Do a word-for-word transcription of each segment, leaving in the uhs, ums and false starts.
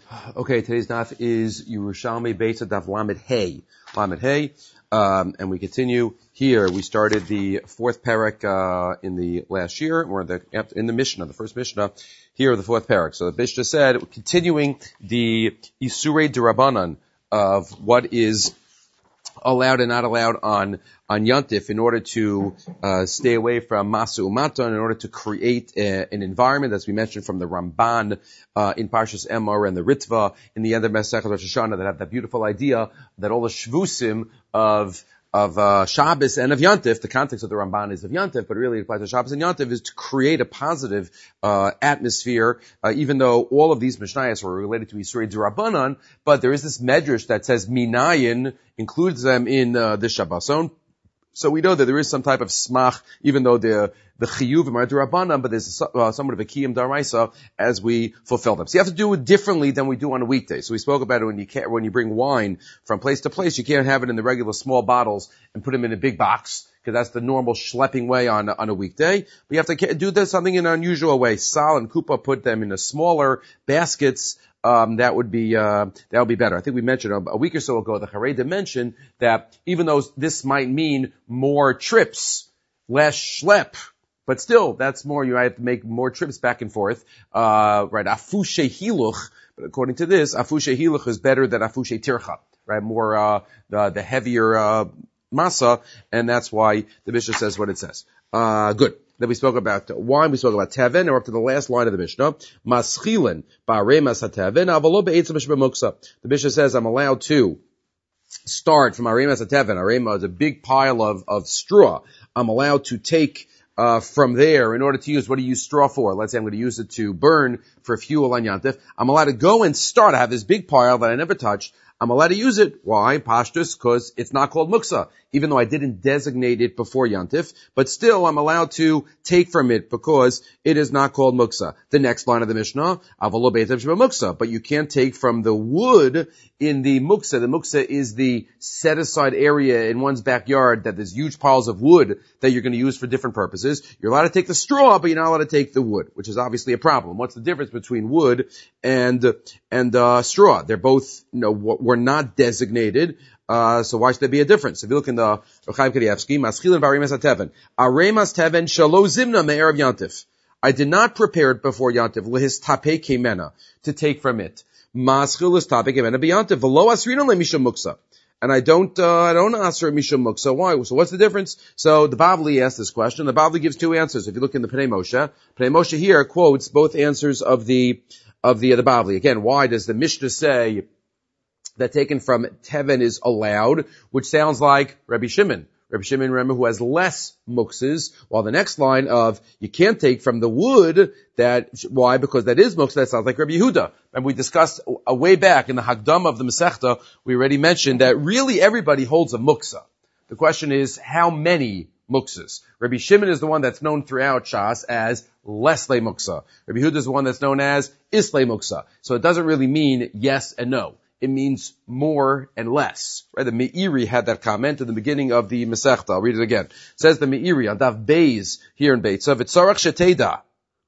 Okay, today's daf is Yerushalmi Beitza Daf Lamed Hey. Lamed Hey. Um, and we continue here. We started the fourth parak, uh, in the last year, or the, in the Mishnah, the first Mishnah, here the fourth parak. So the Mishnah said, continuing the Isurei D'Rabbanan of what is allowed and not allowed on, on Yantif in order to, uh, stay away from Masu Umata, in order to create a, an environment, as we mentioned from the Ramban, uh, in Parshas Emor and the Ritva, in the end of Masechet Rosh Hashanah, that have that beautiful idea that all the Shvusim of, of, uh, Shabbos and of Yantif, the context of the Ramban is of Yantif, but really it applies to Shabbos and Yantif, is to create a positive, uh, atmosphere, uh, even though all of these Mishnayos are related to Isurei D'Rabbanan, but there is this medrash that says Minayin, includes them in, uh, the Shabboson. So we know that there is some type of smach, even though the the chiyuvim are d'Rabbanan, but there's a, uh, somewhat of a kiyum d'Oraisa as we fulfill them. So you have to do it differently than we do on a weekday. So we spoke about it when you can't, when you bring wine from place to place, you can't have it in the regular small bottles and put them in a big box, because that's the normal schlepping way on on a weekday. But you have to do this something in an unusual way. Sal and Kupa put them in a smaller baskets. Um, that would be, uh, that would be better. I think we mentioned a, a week or so ago, the Hareda mentioned that even though this might mean more trips, less schlep, but still, that's more, you have to make more trips back and forth, uh, right, afushe hiluch, but according to this, afushe hiluch is better than afushe tircha, right, more, uh, the, the heavier, uh, masa, and that's why the Mishnah says what it says. Uh, good. Then we spoke about wine, we spoke about teven, and we're up to the last line of the Mishnah. Maschilin, ba'arei mas hateven, avalo be'etzim b'muksa. The Mishnah says I'm allowed to start from arei mas hateven. Arei is a big pile of, of straw. I'm allowed to take Uh, from there, in order to use, what do you use straw for? Let's say I'm going to use it to burn for fuel on Yantif. I'm allowed to go and start. I have this big pile that I never touched. I'm allowed to use it. Why? Pashtus, because it's not called muksa, even though I didn't designate it before Yantif. But still, I'm allowed to take from it because it is not called muksa. The next line of the Mishnah, avalo beitav sheba muksa. But you can't take from the wood in the muksa. The muksa is the set-aside area in one's backyard that there's huge piles of wood that you're going to use for different purposes. You're allowed to take the straw, but you're not allowed to take the wood, which is obviously a problem. What's the difference between wood and and uh straw? They're both, you know, were not designated, uh so why should there be a difference? If you look in the Rechaim Kadievsky, Maschilin b'arei mas hateven, arei mas teven shelo zimna me'erev Yantif. I did not prepare it before Yantif, lehis tapei kemena, to take from it. Maschil is tapei kemena b'Yantif, v'lo asrina le'mishum muksa. And I don't, uh, I don't answer Mishum Muksa. Why? So what's the difference? So the Bavli asked this question. The Bavli gives two answers. If you look in the Pnei Moshe, Pnei Moshe here quotes both answers of the, of the, the Bavli. Again, why does the Mishnah say that taken from Teven is allowed, which sounds like Rabbi Shimon? Rabbi Shimon, remember, who has less muksas, while the next line of, you can't take from the wood, that, why? Because that is muksa, that sounds like Rabbi Yehuda. And we discussed a way back in the Hagdam of the Masechta, we already mentioned that really everybody holds a muksa. The question is, how many muksas? Rabbi Shimon is the one that's known throughout Shas as Lesle Muksa. Rabbi Yehuda is the one that's known as Isle Muksa. So it doesn't really mean yes and no. It means more and less. Right? The Meiri had that comment at the beginning of the Masechta. I'll read it again. It says the Meiri on Daf Beis here in Beitza, V'tzarach sheteda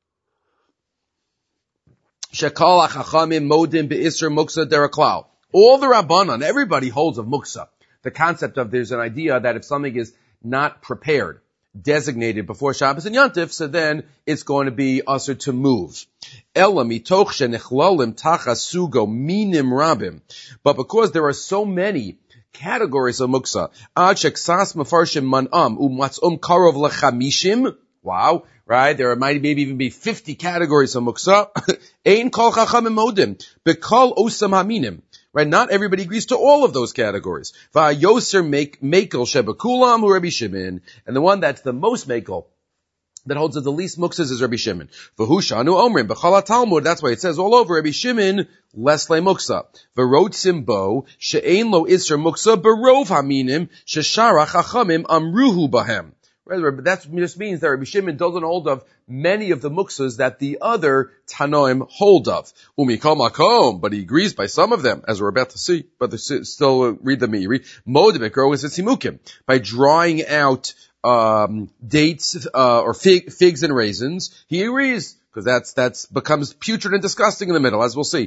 shekal hachachamim modim be'isr muksa deraklau. All the Rabbanan, everybody holds of muksa. The concept of there's an idea that if something is not prepared, designated before Shabbos and Yantif, so then it's going to be usher to move. Ela mitoch shenechlalim tachas sugo minim rabim. But because there are so many categories of muksa, ad sheksas mefarshim man'am u'matz'um karov lechamishim. Wow, right? There might maybe even be fifty categories of muksa. Ein kol chachamim modim bekol osam haminim. Right? Not everybody agrees to all of those categories. Va'yoser mekel shebakulam hu Rabbi Shimon. And the one that's the most mekel, that holds the least muksas, is Rabbi Shimon. V'hushanu omrim b'chal Talmud. That's why it says all over Rabbi Shimon lesle muksa. V'rotzim bo she'ein lo isra muksa berov haminim shesharach chachamim amruhu bahem. Right? That just means that Rabbi Shimon doesn't hold of many of the muksas that the other Tanoim hold of. Umikol makom, but he agrees by some of them, as we're about to see. But still, uh, read the Meiri. Modimikro is etzimukim, by drawing out um dates uh or fig, figs and raisins. He agrees because that's, that's becomes putrid and disgusting in the middle, as we'll see.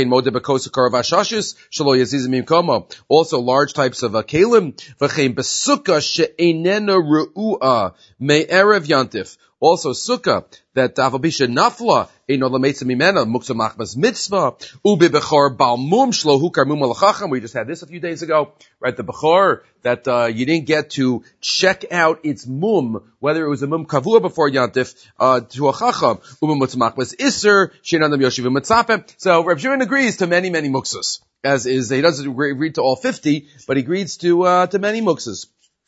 Also, large types of uh, kalim. Also, sukkah, that avabisha nafla, eino lametzah mimena, muksa machmas mitzvah, ubi bechor balmum shlo hukar mum alachacham. We just had this a few days ago, right? The bechor, that, uh, you didn't get to check out its mum, whether it was a mum kavua before yantif, uh, to a chacham, ubi muksa machmas iser, shenanam yoshiv mitzapem. So, Reb Shimon agrees to many, many muksas. As is, he doesn't agree to all fifty, but he agrees to, uh, to many muksas.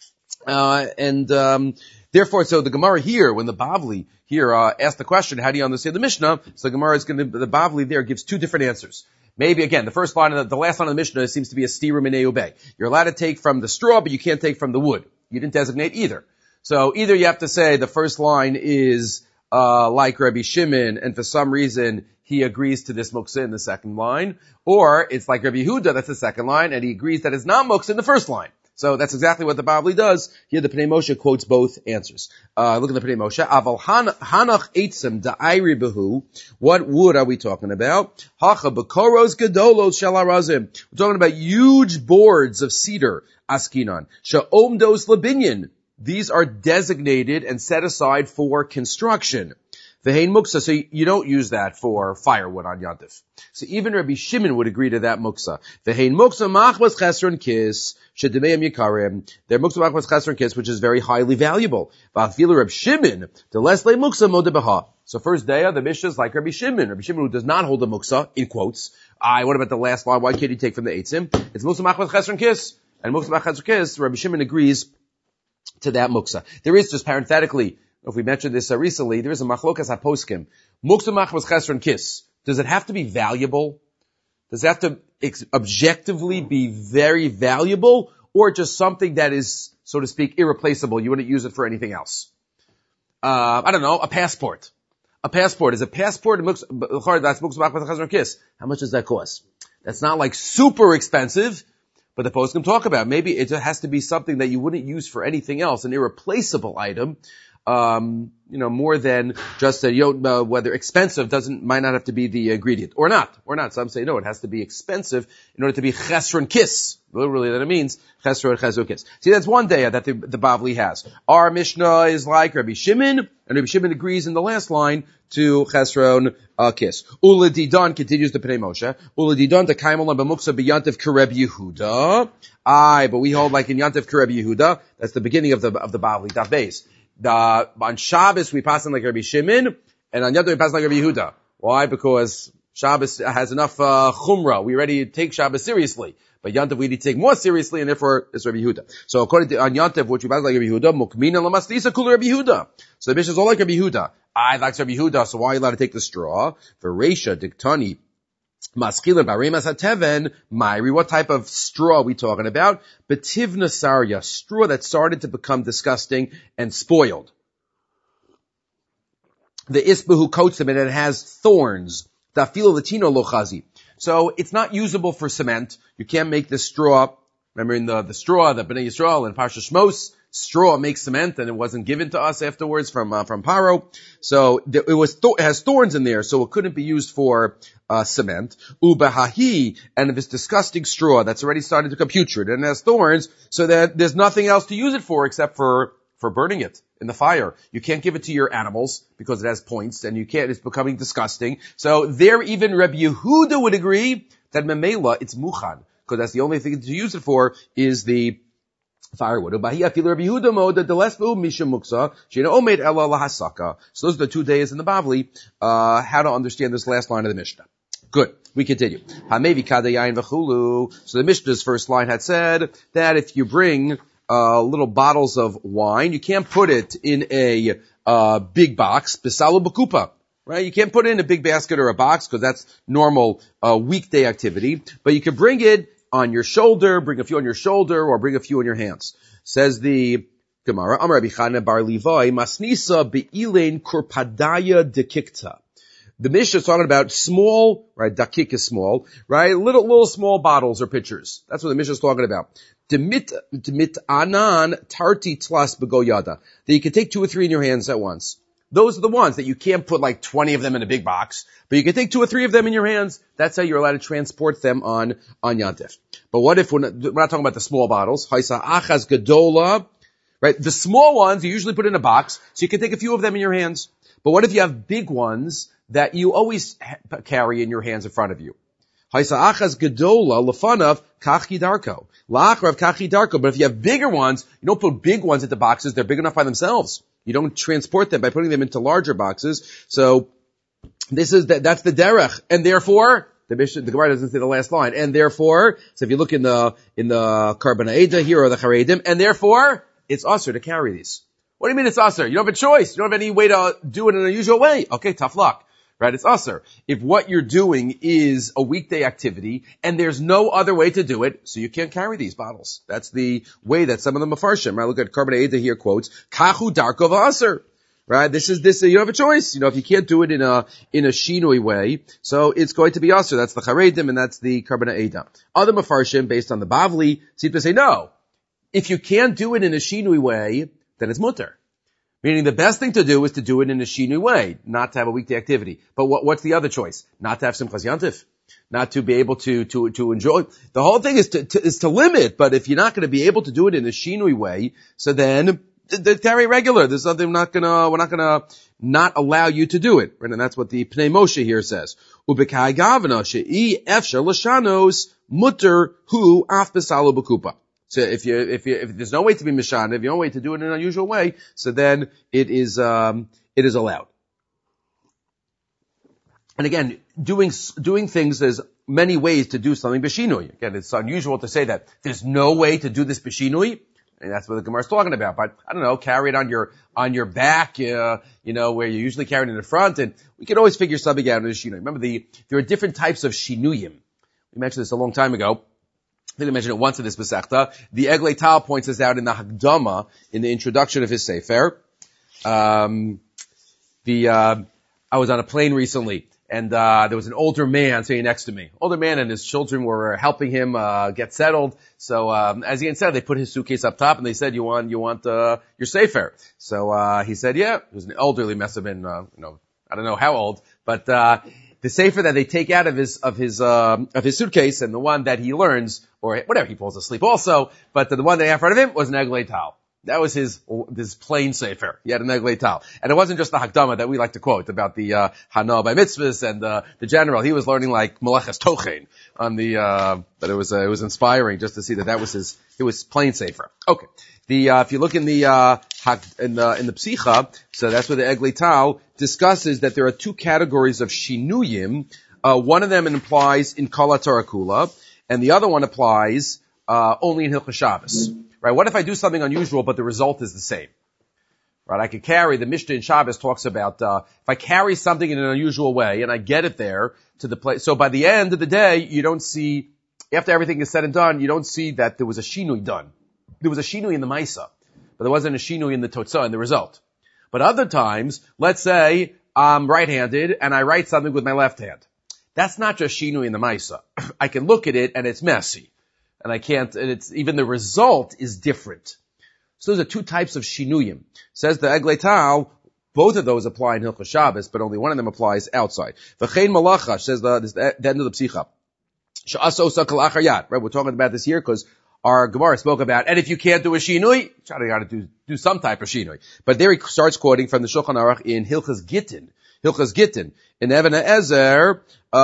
Uh, and, um, Therefore, so the Gemara here, when the Bavli here uh, asked the question, how do you understand the Mishnah? So the Gemara is going to, the Bavli there gives two different answers. Maybe again, the first line, of the, the last line of the Mishnah seems to be a stira minei ubei. You're allowed to take from the straw, but you can't take from the wood. You didn't designate either. So either you have to say the first line is uh like Rabbi Shimon, and for some reason he agrees to this muksa in the second line, or it's like Rabbi Yehuda, that's the second line, and he agrees that it's not muksa in the first line. So that's exactly what the Bavli does. Here the Pnei Moshe quotes both answers. Uh, look at the Pnei Moshe. Aval hanach eitzim da'ayri behu. What wood are we talking about? Hacha bekoros gedolos shel harazim. We're talking about huge boards of cedar. Askinan. Sha'omdos lebinyan. These are designated and set aside for construction. V'hein muksa, so you don't use that for firewood on Yantif. So even Rabbi Shimon would agree to that muksa. V'hein muksa machmas chesron kis, shedemeim yikarim. They're muksa machmas chesron kis, which is very highly valuable. V'afilu Rabbi Shimon, the less le muksa modebaha. So first day, the Mishnah is like Rabbi Shimon. Rabbi Shimon who does not hold the muksa, in quotes. I, what about the last line? Why can't you take from the eitzim? It's muksa machmas chesron kis. And muksa machmas chesron kis, Rabbi Shimon agrees to that muksa. There is, just parenthetically, if we mentioned this uh, recently, there is a machlokas haposkim. Muksa machmas chesron kis. Does it have to be valuable? Does it have to ex- objectively be very valuable, or just something that is, so to speak, irreplaceable? You wouldn't use it for anything else. Uh, I don't know, a passport. A passport. Is a passport, that's muksa machmas chesron kis. How much does that cost? That's not like super expensive, but the poskim talk about maybe it has to be something that you wouldn't use for anything else, an irreplaceable item. Um, you know, more than just a, you know, uh, whether expensive doesn't, might not have to be the ingredient. Or not. Or not. Some say no, it has to be expensive in order to be chesron kis. Literally that it means chesron chesron kis. See, that's one day that the, the Bavli has. Our Mishnah is like Rabbi Shimon, and Rabbi Shimon agrees in the last line to chesron uh, kis. Ula Didan continues the Pnei Moshe. Ula Didan the kaimalan b'muksa b'yantiv k'Reb Yehuda. Aye, but we hold like in Yantiv k'Reb Yehuda. That's the beginning of the, of the Bavli, Daf Beis. The, on Shabbos we pass on like Rabbi Shimon, and on Yom Tov we pass like Rabbi Yehuda. Why? Because Shabbos has enough uh, chumrah. We already take Shabbos seriously. But Yom Tov we need to take more seriously, and therefore it's Rabbi Yehuda. So according to on Yom Tov, which we pass like Rabbi Yehuda, mukmina lamasnisa kul Rabbi Yehuda. So the Mishnah is all like Rabbi Yehuda. I like Rabbi Yehuda, so why are you allowed to take the straw? For Reisha, Diktani, Maskila Baremas Hateven, Myri, what type of straw are we talking about? Betivna Sarya, straw that started to become disgusting and spoiled. The Isba who coats them and it has thorns. Dafilo Latino Lochazi. So it's not usable for cement. You can't make this straw. Remember in the, the straw, the Bnei Yisrael and Parsha Shmos, straw makes cement, and it wasn't given to us afterwards from uh, from Paro. So th- it was th- it has thorns in there, so it couldn't be used for uh, cement. Ubahahi, and if it's disgusting straw that's already starting to become putrid and it has thorns, so that there's nothing else to use it for except for for burning it in the fire. You can't give it to your animals because it has points, and you can't. It's becoming disgusting. So there, even Rabbi Yehuda would agree that memela it's muchan, because that's the only thing to use it for is the firewood. So those are the two days in the Bavli, uh, how to understand this last line of the Mishnah. Good. We continue. So the Mishnah's first line had said that if you bring uh, little bottles of wine, you can't put it in a uh, big box, bisalu b'kupa. Right? You can't put it in a big basket or a box because that's normal uh, weekday activity, but you can bring it on your shoulder, bring a few on your shoulder, or bring a few in your hands. Says the Gemara, Amar Rabbi Chana bar Levi, Masnisa be'ilein kurpadaya dekikta. The Mishnah is talking about small, right? Dakik is small, right? Little, little small bottles or pitchers. That's what the Mishnah is talking about. Demit, demit anan tarti tlas begoyada. That you can take two or three in your hands at once. those are the ones that you can't put like twenty of them in a big box, but you can take two or three of them in your hands. That's how you're allowed to transport them on, on Yantif. But what if we're not, we're not talking about the small bottles? Haisa achas gadola, right? The small ones you usually put in a box, so you can take a few of them in your hands. But what if you have big ones that you always ha- carry in your hands in front of you? Haisa achas gadola lefanav kachi darko. La'achrav kachi darko. But if you have bigger ones, you don't put big ones into boxes. They're big enough by themselves. You don't transport them by putting them into larger boxes. So this is the, that's the derech, and therefore the Mishnah, the Gemara doesn't say the last line. And therefore, so if you look in the in the Karban Eda here or the Charedim, and therefore it's usher to carry these. What do you mean it's usher? You don't have a choice. You don't have any way to do it in an unusual way. Okay, tough luck. Right, it's usher. If what you're doing is a weekday activity and there's no other way to do it, so you can't carry these bottles. That's the way that some of the Mefarshim, right? Look at Karban Eda here quotes, Kachu Darkov Usher. Right? This is this, you have a choice. You know, if you can't do it in a, in a shinui way, so it's going to be usher. That's the Charedim and that's the Karban Eda. Other Mefarshim, based on the Bavli, seem to say no. If you can't do it in a shinui way, then it's mutter. Meaning the best thing to do is to do it in a shinui way, not to have a weekday activity. But what, what's the other choice? Not to have Simchas Yantif. Not to be able to, to, to enjoy. The whole thing is to, to, is to limit, but if you're not going to be able to do it in a shinui way, so then, they carry regular. There's something we're not gonna, we're not gonna not allow you to do it. Right? And that's what the Pnei Moshe here says. Ubekai gavna she'i efshar l'shanos mutter hu af b'salo b'kupa. So if you, if you, if there's no way to be mishan, if you no way to do it in an unusual way, so then it is, um, it is allowed. And again, doing, doing things, there's many ways to do something b'shinui. Again, it's unusual to say that there's no way to do this b'shinui. And that's what the Gemara is talking about. But I don't know, carry it on your, on your back, uh, you know, where you usually carry it in the front. And we can always figure something out in the shinui. Remember the, there are different types of shinuyim. We mentioned this a long time ago. I think I mentioned it once in this Masechta. The Eglei Tal points this out in the Hagdama, in the introduction of his Sefer. Um, the, uh, I was on a plane recently, and, uh, there was an older man sitting next to me. Older man and his children were helping him, uh, get settled. So, um, as he had said, they put his suitcase up top, and they said, you want, you want, uh, your Sefer. So, uh, he said, yeah. It was an elderly, must have been, uh, you know, I don't know how old, but, uh, the sefer that they take out of his of his um, of his suitcase, and the one that he learns, or whatever, he falls asleep also, but the, the one they had in front of him was an Eglei Tal. That was his his plain sefer. He had an Eglei Tal, and it wasn't just the Hakdama that we like to quote about the uh, Hana by mitzvahs and uh, the general. He was learning like Meleches Tochen on the, uh, but it was uh, it was inspiring just to see that that was his. It was plain sefer. Okay. The, uh, if you look in the, uh, in the, in the Psicha, so that's where the Eglei Tal discusses that there are two categories of shinuyim. Uh, one of them implies in Kala Torah Kula, and the other one applies, uh, only in Hilchos Shabbos. Right? What if I do something unusual, but the result is the same? Right? I could carry, the Mishnah in Shabbos talks about, uh, if I carry something in an unusual way, and I get it there to the place, so by the end of the day, you don't see, after everything is said and done, you don't see that there was a shinui done. There was a shinui in the Maisa, but there wasn't a shinui in the Totzah, in the result. But other times, let's say I'm right-handed and I write something with my left hand. That's not just shinui in the Maisa. I can look at it and it's messy. And I can't, and it's, even the result is different. So those are two types of shinuyim. Says the Eglei Tal, both of those apply in Hilchos Shabbos, but only one of them applies outside. V'chein malacha, says the, this, the end of the Psicha. Sha'aso sakal achar yad. Right, we're talking about this here because our Gemara spoke about, and if you can't do a shinui, try to gotta do, do some type of shinui. But there he starts quoting from the Shulchan Aruch in Hilchos Gittin. Hilchos Gittin. In Even HaEzer,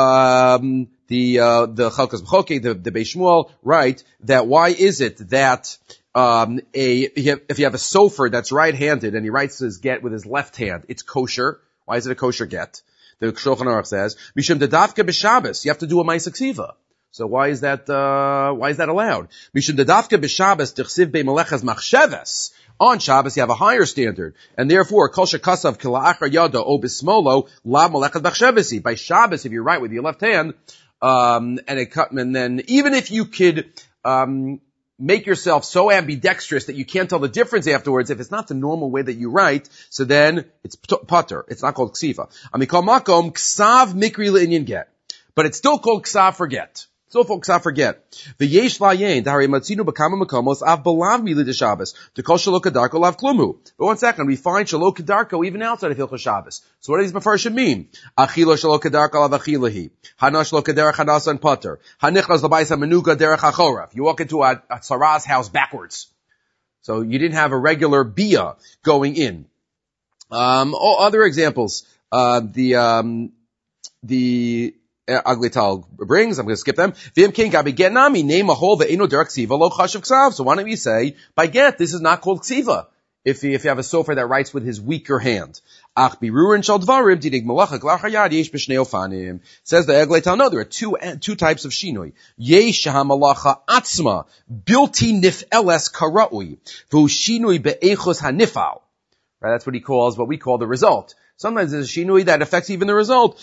um, the, uh, the Chalkas B'chokei, the, the Beis Shmuel, write that why is it that, um, a, if you have a sofer that's right-handed and he writes his get with his left hand, it's kosher. Why is it a kosher get? The Shulchan Aruch says, Mishum Dadavka B'Shabbos, you have to do a Ma'aseh Ksiva. So why is that, uh, why is that allowed? Mishum Dadavka B'Shabbos Tichsiv Be'Melechas Machsheves. On Shabbos, you have a higher standard. And therefore, Kol Shekasav Kila'achar Yada O Bismolo La Melechas Machshevesi. By Shabbos, if you write with your left hand, um, and it cut, and then even if you could, um, make yourself so ambidextrous that you can't tell the difference afterwards, if it's not the normal way that you write, so then it's putter. It's not called ksiva. Amikol makom ksav mikri le'inyan get. But it's still called ksav for get. So folks, I forget. V'yesh layin, d'harei matzinu b'kama makomos, av belav mili de Shabbos, t'kol shelo kedarko lav klumu. But one second, we find shelo kedarko even outside of Hilchos Shabbos. So what does these mefarshim mean? Achilo shelo kedarko lav achilahi. Hana shelo kederach hanasa and potter. Hanichnas l'bayis hamenuga derech hachorav. You walk into a, a tzara's house backwards. So you didn't have a regular bia going in. Um, oh, other examples. Uh, the, um, the, Aglital brings, I'm going to skip them. V'im king gabi get nami, name a hole ve'eno derech ksiva lo chashav ksav. So why don't we say, by get, this is not called ksiva. If you, if you have a sofer that writes with his weaker hand. Ach birurin shal dvarim, didig malacha glar hayad yesh b'shnei ofanim. Says the Aglital, no, there are two, two types of shinoi. Yesh ha-malacha atzma, bilti nif'eles kara'ui, v'hu shinoi be'echos ha-nifal. Right, that's what he calls, what we call the result. Sometimes there's a shinui that affects even the result.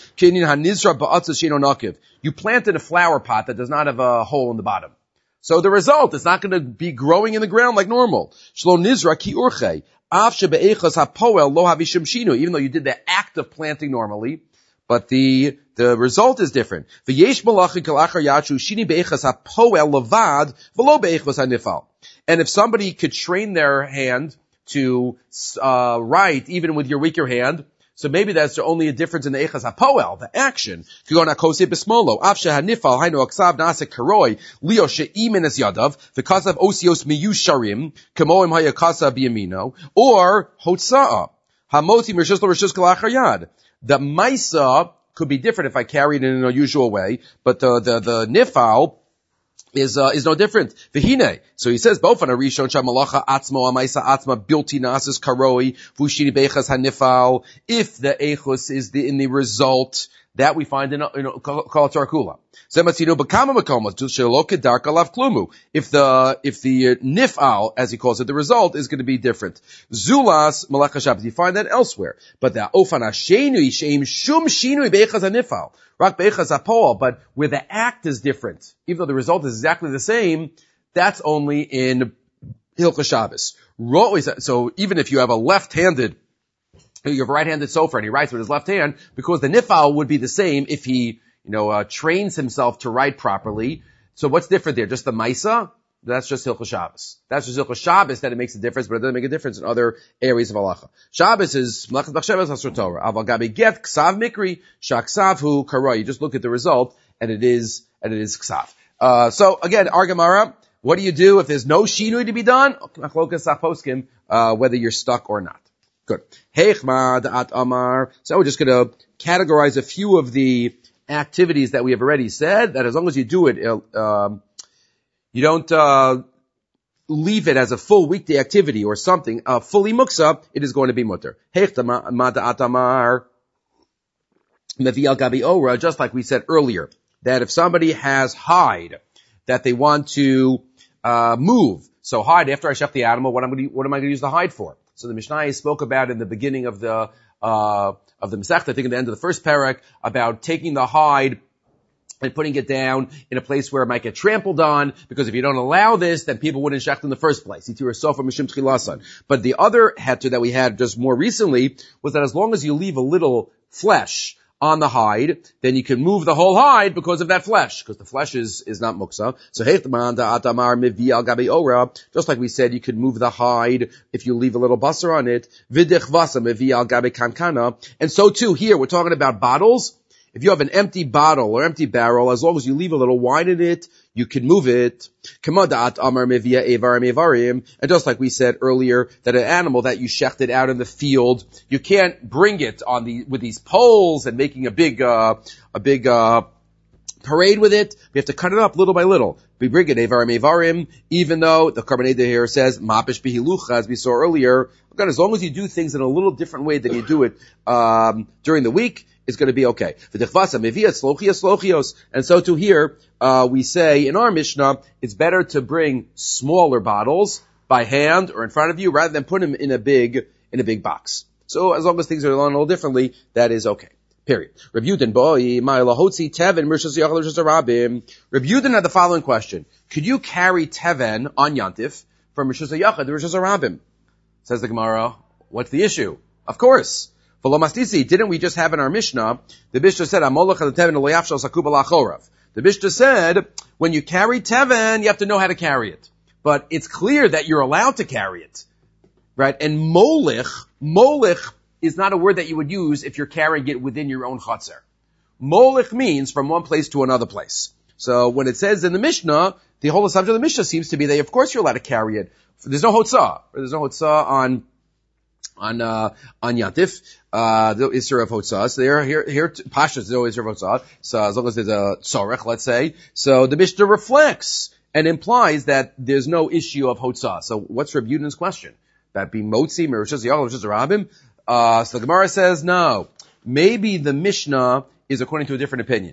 You planted a flower pot that does not have a hole in the bottom. So the result is not going to be growing in the ground like normal. Even though you did the act of planting normally, but the, the result is different. And if somebody could train their hand to uh write even with your weaker hand, so maybe that's only a difference in the echas hapoel, the action. If you go on akose besmolo, afshe hanifal hainu aksav nase karoi leo she'imen es yadav v'kasav osios miyusharim kamoim hayakasa biyamino or hotza'a hamoti mershus l'reshus kalachar yad. The maisa could be different if I carry it in an unusual way, but the the the nifal is uh, is no different. V'hine. So he says, both on a rishon shamalacha atzmo amaisa atzma bilti nasis karoi vushini beichas hanifal. If the echus is the in the result that we find in in kol tarakula. Zematzino b'kama makomos shelo kedarka lav klumu. If the if the nifal, as he calls it, the result is going to be different. Zulas malacha Shabbos. You find that elsewhere, but the ofan hashenu sheim shum shinui beichas hanifal. Rak beichas hapol, but where the act is different, even though the result is exactly the same, that's only in Hilchos Shabbos. So even if you have a left-handed, you have a right-handed sofer and he writes with his left hand, because the nifal would be the same if he, you know, uh, trains himself to write properly. So what's different there? Just the maisa? That's just Hilchos Shabbos. That's just Hilchos Shabbos that it makes a difference, but it doesn't make a difference in other areas of halacha. Shabbos is Melachas B'Shabbos Asur Torah. Aval gabi get ksav mikri shaksav hu karoi. You just look at the result, and it is and it is ksav. Uh, so again, Ar Gemara, what do you do if there's no shinui to be done? Uh, whether you're stuck or not. Good. Heichma da'at amar. So we're just going to categorize a few of the activities that we have already said. That as long as you do it. Um, You don't, uh, leave it as a full weekday activity or something, uh, fully muksa, it is going to be mutter. Just like we said earlier, that if somebody has hide that they want to, uh, move. So hide, after I shech the animal, what am I going to, what am I going to use the hide for? So the Mishnah spoke about in the beginning of the, uh, of the Masechta, I think at the end of the first parak, about taking the hide and putting it down in a place where it might get trampled on, because if you don't allow this, then people wouldn't shecht in the first place. But the other heter that we had just more recently was that as long as you leave a little flesh on the hide, then you can move the whole hide because of that flesh, because the flesh is, is not muksa. So, just like we said, you could move the hide if you leave a little basar on it. And so too, here, we're talking about bottles. If you have an empty bottle or empty barrel, as long as you leave a little wine in it, you can move it. And just like we said earlier, that an animal that you shechted out in the field, you can't bring it on the, with these poles and making a big, uh, a big, uh, parade with it. We have to cut it up little by little. We bring it evarim evarim, even though the Karbaneda here says mapish bihilucha, as we saw earlier. God, as long as you do things in a little different way than you do it um, during the week, it's going to be okay. And so to here, uh, we say in our Mishnah, it's better to bring smaller bottles by hand or in front of you rather than put them in a big in a big box. So as long as things are done a little differently, that is okay. Period. Reb Yudin boy, ma'ilahotzi teven mirshas yachal rishas rabim. Reb Yudin had the following question: could you carry teven on yantif from rishas yachal to rishas rabim? Says the Gemara, what's the issue? Of course. Didn't we just have in our Mishnah, the Mishnah said, The Mishnah said, when you carry teven, you have to know how to carry it. But it's clear that you're allowed to carry it. Right? And molich, molich is not a word that you would use if you're carrying it within your own chatzar. Molich means from one place to another place. So when it says in the Mishnah, the whole assumption of the Mishnah seems to be that of course you're allowed to carry it. There's no hotzah. There's no hotzah on, on, uh, on Yantif, uh, the Isra of hotzah. So there, here, here, Pasha, there's no Isra of hotzah. So as long as there's a tzorech, let's say. So the Mishnah reflects and implies that there's no issue of hotzah. So what's Reb Yudin's question? That be motzi, merishas yachal, merishas rabim? Uh, so the Gemara says no. Maybe the Mishnah is according to a different opinion.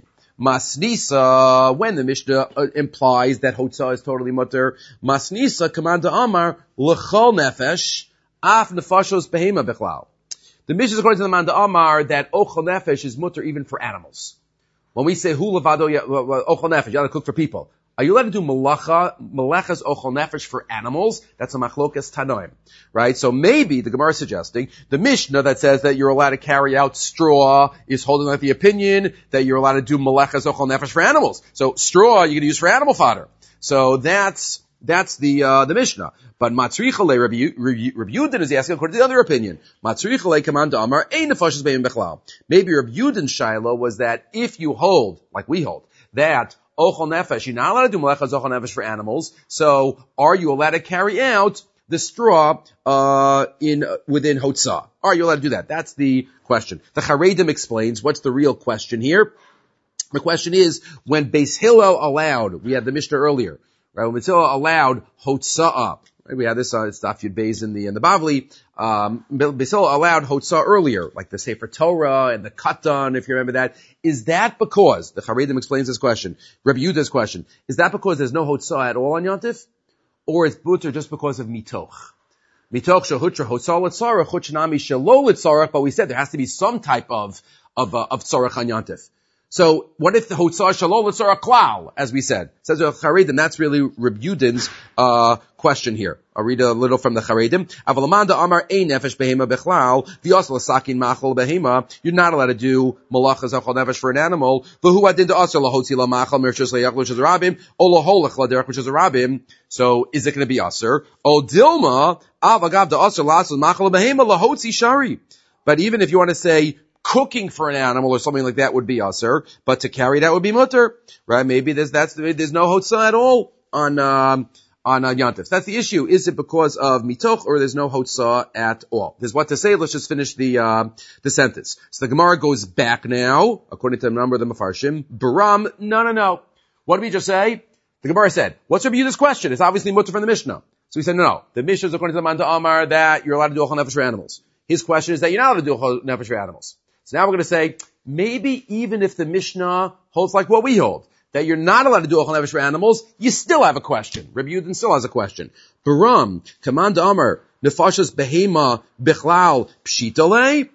Masnisa, when the Mishnah uh, implies that hotzah is totally mutter, Masnisa, Kamanda Amar, l'chol nefesh, af nefashos behema bechlal. The Mishnah is according to the Manda Amar that ochol nefesh is mutter even for animals. When we say hu levado ochol nefesh, you gotta cook for people. Are you allowed to do malacha, malachas ochol nefesh for animals? That's a machlokas tanoim, right? So maybe the Gemara is suggesting the Mishnah that says that you're allowed to carry out straw is holding out the opinion that you're allowed to do malachas ochol nefesh for animals. So straw you can use for animal fodder. So that's that's the uh, the Mishnah. But matzrichale Reb Yudin is asking according to the other opinion. Matzrichale command amar ein nefashos beim bechlal. Maybe Reb Yudin's shaila was that if you hold, like we hold, that ochol nefesh, you're not allowed to do malachas ochol nefesh for animals. So, are you allowed to carry out the straw uh in uh, within hotzah? Are you allowed to do that? That's the question. The Charedim explains what's the real question here. The question is when Beis Hillel allowed, we had the Mishnah earlier, right? When Beis Hillel allowed hotzah, right? We had this on uh, Daf Yud Beis in the in the Bavli. Um, Beis Hillel allowed hotzah earlier, like the Sefer Torah and the Katan, if you remember that. Is that because, the Charedim explains this question, Rabbi Yehuda's question, is that because there's no hotzah at all on Yontif? Or is butter just because of mitoch? Mitoch shehutra hotzah l'tzarech, chuchnami shelo l'tzarech, but we said there has to be some type of, of, uh, of tzarech on Yontif. So, what if the hotzah shelo l'tzarech klal, as we said? Says the Charedim, that's really Rabbi Yehuda's, uh, question here. I'll read a little from the Charedim. Avalamanda Amar ein nefesh behema bechlal, v'yosel sakin machol behema. You're not allowed to do malachas achol nefesh for an animal. V'hu adin da'asel lahotzi lamachal mershus leyach which is a rabim, o laholach laderech which is a rabim. So is it going to be aser? O dilma avagav da'asel lasel machal behema lahotzi shari. But even if you want to say cooking for an animal or something like that would be aser, but to carry that would be mutter, right? Maybe there's that's there's no hotzah at all on. Um, on uh, Yantif. That's the issue. Is it because of mitoch or there's no hotzah at all? There's what to say. Let's just finish the, uh, the sentence. So the Gemara goes back now, according to the number of the Mefarshim. Baram, no, no, no. What did we just say? The Gemara said, what's Rabbi Yehuda's question? It's obviously mutter from the Mishnah. So we said, no, no. The Mishnah is according to the Manda Amar that you're allowed to do ochel nefesh for animals. His question is that you're not allowed to do ochel nefesh for animals. So now we're going to say, maybe even if the Mishnah holds like what we hold, that you're not allowed to do ochel nefesh for animals, you still have a question. Rabbi Yudin still has a question. Baram, Command Amar, Nefashas Behema, Bichlal, Pshitale?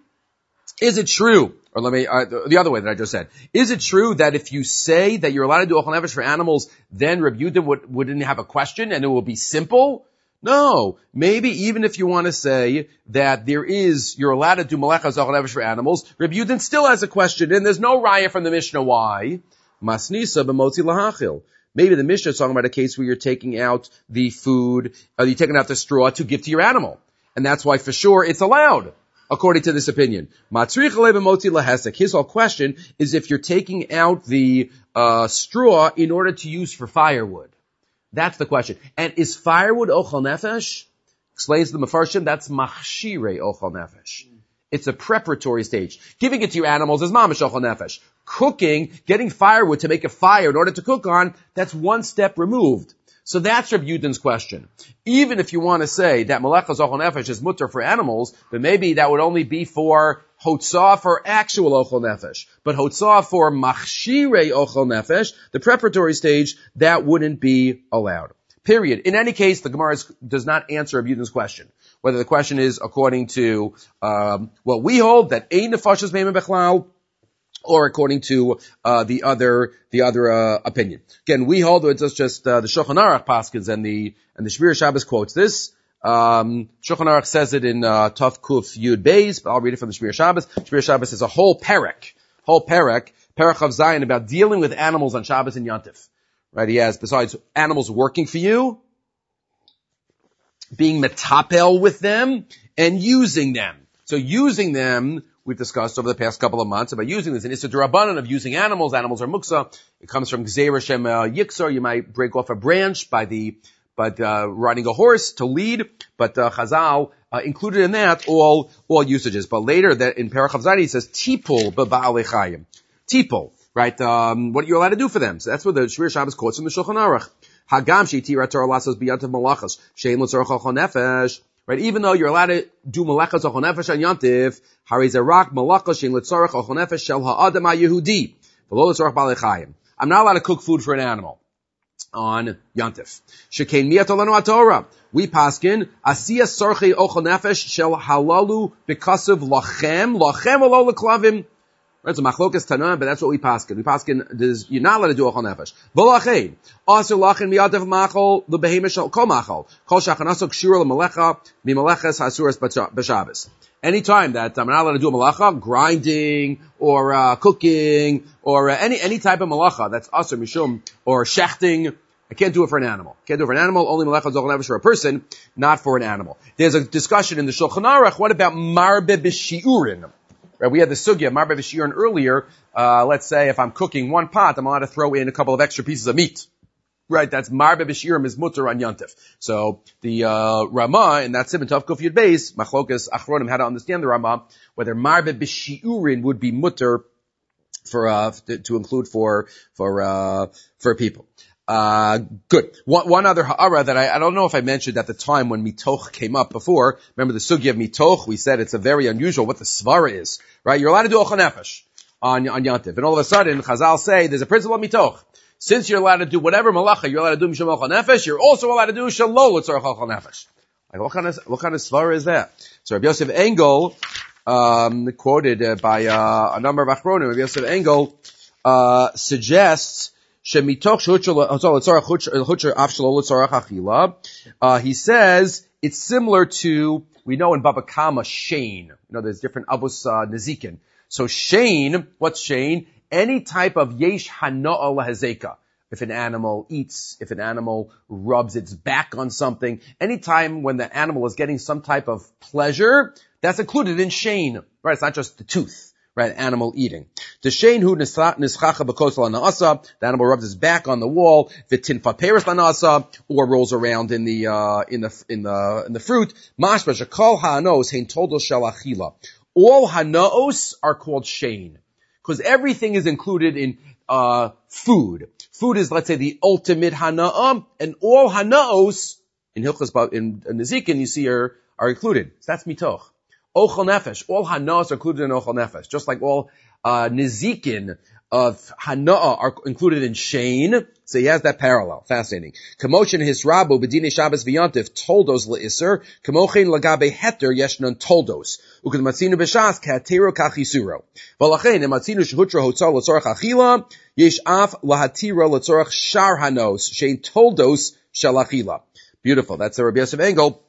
Is it true, or let me, uh, the other way that I just said, is it true that if you say that you're allowed to do ochel nefesh for animals, then Rabbi Yudin would, wouldn't have a question and it will be simple? No. Maybe even if you want to say that there is, you're allowed to do malachas ochel nefesh for animals, Rabbi Yudin still has a question and there's no raya from the Mishnah. Why? Masnisa b'motzi lahachil. Maybe the Mishnah is talking about a case where you're taking out the food, or you're taking out the straw to give to your animal. And that's why for sure it's allowed, according to this opinion. Matzrichale b'motzi lahesek. His whole question is if you're taking out the, uh, straw in order to use for firewood. That's the question. And is firewood ochel nefesh? Explains the Mefarshim, that's machshirei ochel nefesh. It's a preparatory stage. Giving it to your animals is mamash ochel nefesh. Cooking, getting firewood to make a fire in order to cook on, that's one step removed. So that's Rabbi Yudin's question. Even if you want to say that malachas ochel nefesh is mutter for animals, but maybe that would only be for hotzah for actual ochel nefesh. But hotzah for machshirei ochel nefesh, the preparatory stage, that wouldn't be allowed. Period. In any case, the Gemara is, does not answer Rabbi Yudin's question. Whether the question is according to um, what we hold, that ein nefashos behema bechlal, or according to uh, the other the other uh, opinion. Again, we hold that it's just uh, the Shulchan Aruch paskins and the and the Shmir Shabbos quotes this. Um, Shulchan Aruch says it in uh, Tov Kuf Yud Beis, but I'll read it from the Shmir Shabbos. Shmir Shabbos is a whole perek, whole perek Perach of Zion, about dealing with animals on Shabbos and Yantif. Right? He has, besides animals working for you, being metapel with them, and using them. So using them, we've discussed over the past couple of months about using this. And it's a D'Rabbanan of using animals. Animals are muksa. It comes from Gzeir Hashem uh, Yiksar. You might break off a branch by the, but, uh, riding a horse to lead. But, uh, Chazal, uh, included in that all, all usages. But later that in Perach of Zayin, he says, Tipul b'ba'alei chayim. Tipul, right? Um, what you're allowed to do for them. So that's what the Shmir Shabbos quotes from the Shulchan Aruch. Hagam she'tira Torah lasos biyantav malachas. Shein l'tzorach al nefesh. Right, even though you're allowed to do malachas ochel nefesh on Yantif, hari zerak malachas shein letzorach ochel nefesh shel ha'adam ha'yehudi, v'lo letzorach ba'alei chayim. I'm not allowed to cook food for an animal on Yantif. Shekein miyat olanu haTorah. We paskin asiyas sorchei ochel nefesh shel halalu b'kasav lachem lachem v'lo leklavim. Right, it's a machlokas tanah, but that's what we paskin. We paskin, you're not allowed to do ochel nefesh. V'lachein, asur lachin miyadev machol, l'behema shel kol machol. Kol shachanaso kshura l'malecha, mimaleches hasuras b'shabbos. Anytime that I'm not allowed to do a malacha, grinding, or, uh, cooking, or uh, any, any type of malacha, that's asur mishum, or shechting, I can't do it for an animal. Can't do it for an animal, only malecha ochel nefesh for a person, not for an animal. There's a discussion in the Shulchan Aruch, what about marbe b'shiurin? Right, we had the sugya, marbe b'shiurin earlier. Uh, let's say if I'm cooking one pot, I'm allowed to throw in a couple of extra pieces of meat. Right, that's marbe b'shiurin is mutter on Yantif. So the uh, Rama in that Siman Tov Kuf Yud Beis, Machlokas Achronim, how to understand the Rama, whether marbe b'shiurin would be mutter for uh, to, to include for for uh, for people. Uh, good. One, one other ha'ara that I, I don't know if I mentioned at the time when mitoch came up before. Remember the sugya of mitoch? We said it's a very unusual, what the svara is, right? You're allowed to do ochel nefesh on, on Yantif. And all of a sudden, Chazal say there's a principle of mitoch. Since you're allowed to do whatever malacha you're allowed to do mishum ochel nefesh, you're also allowed to do shalol l'tzorach ochel nefesh. Like what kind of, what kind of svara is that? So Rabbi Yosef Engel, um, quoted uh, by, uh, a number of achronim, Rabbi Yosef Engel, uh, suggests uh, he says it's similar to, we know in Baba Kama, Shane. You know, there's different Abus uh, Nezikin. So Shane, what's Shane? Any type of Yesh Hana'a Lahazeka. If an animal eats, if an animal rubs its back on something, anytime when the animal is getting some type of pleasure, that's included in Shane. Right? It's not just the tooth. Right, animal eating. The shein hu nischacha b'kosel ha'na'asa, the animal rubs his back on the wall, v'tinfa peres ha'na'asa, or rolls around in the, uh, in the, in the, in the fruit. Mashma shekol ha'anos hein toldos shel achila. All ha'naos are called shein. Because everything is included in, uh, food. Food is, let's say, the ultimate hana'am, and all ha'naos, in Hilchos, in, in Nezikin, you see are, are included. So that's mitoch. Ochel nefesh, all hanaas are included in ochel nefesh, just like all uh nezikin of hanaa are included in shein. So he has that parallel. Fascinating. Kamoshin hisrabu b'dinei Shabbos v'yantif toldos le'iser, kamochen lagabe heter yeshnon toldos. Uked matzinu b'shas k'hatero k'achisuro. V'lachein ematzinu shehutra hotzal l'tzorach achila, yesh af lahatira l'tzorach shar hanos, shein toldos shel achila. Beautiful. That's the Rabbi Yosef Engel.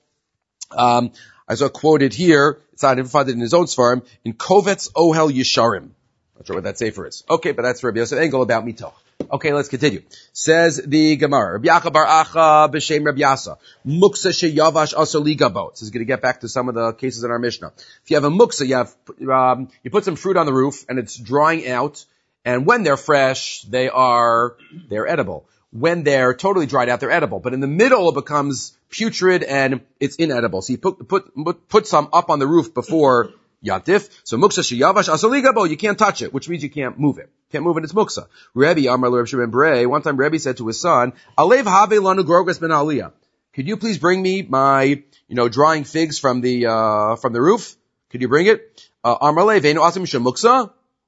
Um, I saw quoted here, it's not identified in his own svarim, in Kovetz Ohel Yesharim. Not sure what that sefer is. Okay, but that's Rabbi Yosef Engel about mitoch. Okay, let's continue. Says the Gemara, Rabbi Yacha bar Acha b'shem Rabbi Yasa, muksa sheyavash asa ligabo. This is going to get back to some of the cases in our Mishnah. If you have a muksa, you have, um, you put some fruit on the roof and it's drying out, and when they're fresh, they are, they're edible. When they're totally dried out, they're edible. But in the middle, it becomes putrid and it's inedible. So you put, put, put, put some up on the roof before Yantif. So muksa sheyavash asaligabo, you can't touch it, which means you can't move it. Can't move it, it's muksa. Rebbe, Amar Reb Shimon Brei, one time Rebbe said to his son, Alev have lanu grogas ben aliyah. Could you please bring me my, you know, drying figs from the, uh, from the roof? Could you bring it? Uh, Amar Lev, ve'enu asim shem muksa?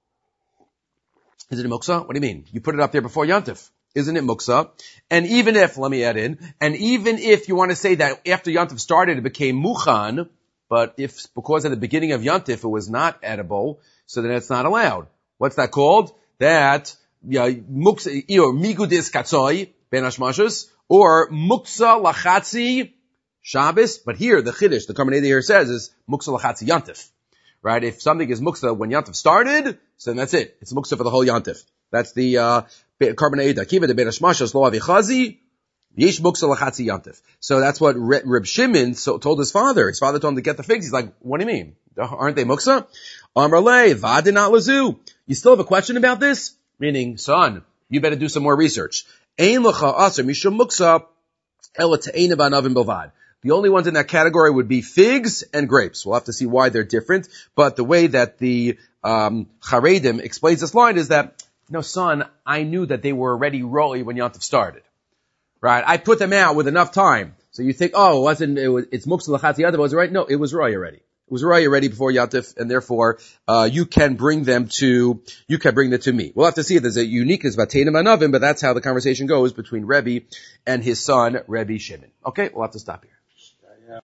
Is it a muksa? What do you mean? You put it up there before Yantif. Isn't it muksa? And even if, let me add in, and even if you want to say that after Yantif started, it became muchan, but if, because at the beginning of Yantif it was not edible, so then it's not allowed. What's that called? That, yeah, muksa, or migudis katzoi, ben hashmashus, or muksa lachatzi Shabbos, but here, the chiddush, the Karmanei here says is muksa lachatzi Yantif. right? If something is muksa when Yantif started, so then that's it. It's muksa for the whole Yantif. That's the, uh, carbon Eida. Kiva de Bein Hashmashas Lo Avichazi, Yesh muksa lachatzi Yantif. So that's what Reb Shimon so, told his father. His father told him to get the figs. He's like, what do you mean? Aren't they muksa? Amrle, vadinat lazu. You still have a question about this? Meaning, son, you better do some more research. Ein lecha aser mishum muksa ela te'ena ba'anavim bilvad. The only ones in that category would be figs and grapes. We'll have to see why they're different. But the way that the um Charedim explains this line is that, no, son, I knew that they were already rolly when Yantif started. Right? I put them out with enough time. So you think, oh, it wasn't, it was, it's muksa lachatzi Yantif, was it right? No, it was roy already. It was already ready before Yantif, and therefore, uh, you can bring them to, you can bring them to me. We'll have to see if there's a uniqueness about Teinim Anavim, but that's how the conversation goes between Rebbe and his son, Rebbe Shimon. Okay, we'll have to stop here.